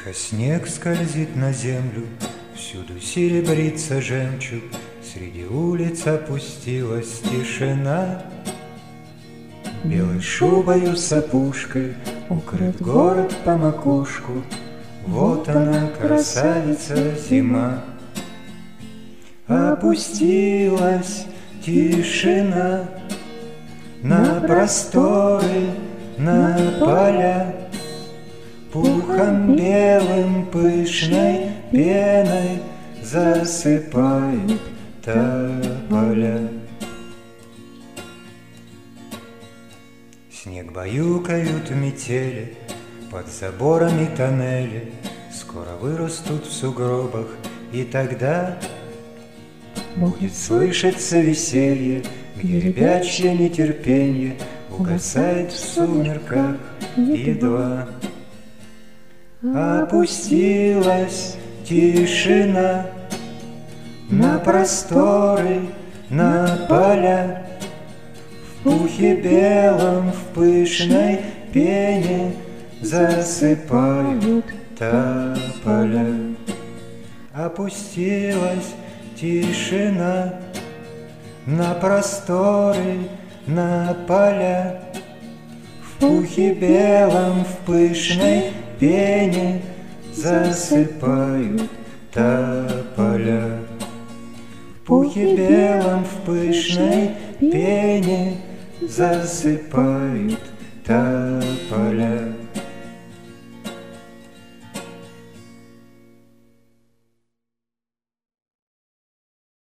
Тихо снег скользит на землю, всюду серебрится жемчуг, среди улиц опустилась тишина. Белой шубою с опушкой укрыт город по макушку, вот она, красавица зима. Опустилась тишина на просторы, на поля, пухом белым пышной пеной засыпает тополя. Снег баюкают метели, под заборами тоннели скоро вырастут в сугробах, и тогда будет слышаться веселье, где ребячье нетерпенье угасает в сумерках едва. Опустилась тишина на просторы, на поля, в пухе белом, в пышной пене засыпают тополя. Опустилась тишина на просторы, на поля, в пухе белом, в пышной пене засыпают тополя. В пухе белом, в пышной пене засыпают тополя.